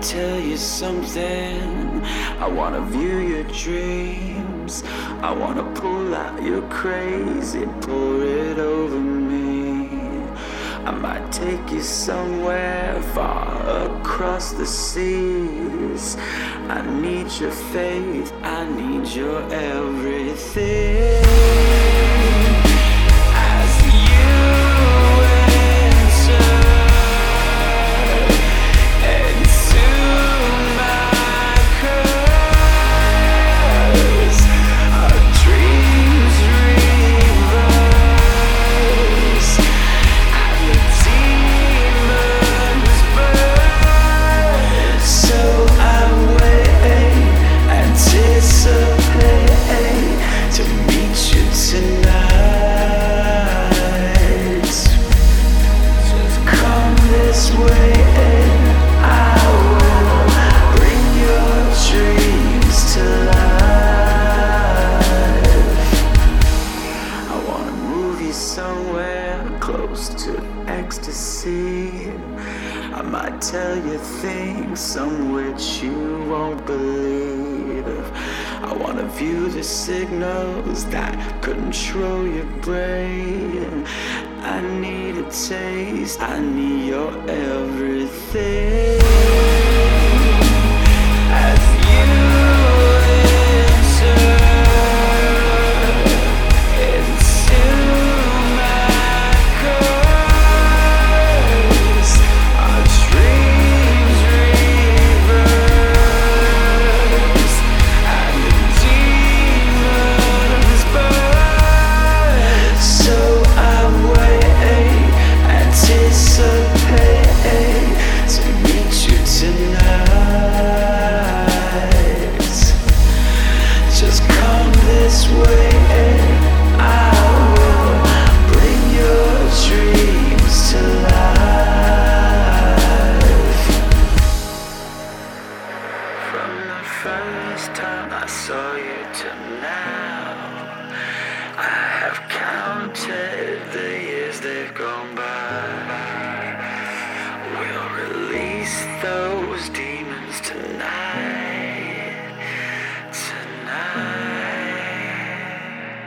tell you something. I wanna view your dreams. I wanna pull out your crazy, pour it over me. I might take you somewhere far across the seas. I need your faith, I need your everything. As you enter into my curse, our dreams reverse, and the demons burn. So I wait, anticipate to meet you tonight. Just come this way and I will bring your dreams to life. I wanna move you somewhere close to ecstasy. I might tell you things, some which you won't believe. I wanna view the signals that control your brain. I need a taste, I need your everything. As you enter into my curse, our dreams reverse, and the demons burn. So I wait, anticipate to meet you tonight. Just come this way and I will bring your dreams to life. From the first time I saw you to now, I have counted the years they've gone by. We'll release those demons tonight,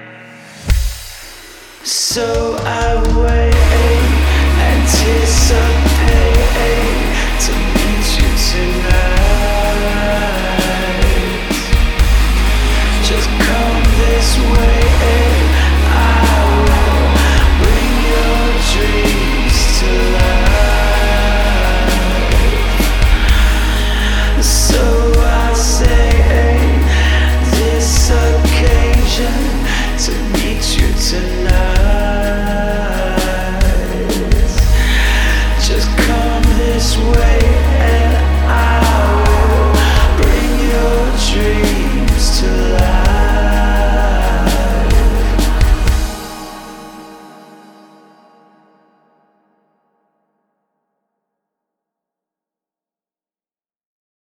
tonight. So I wait, anticipate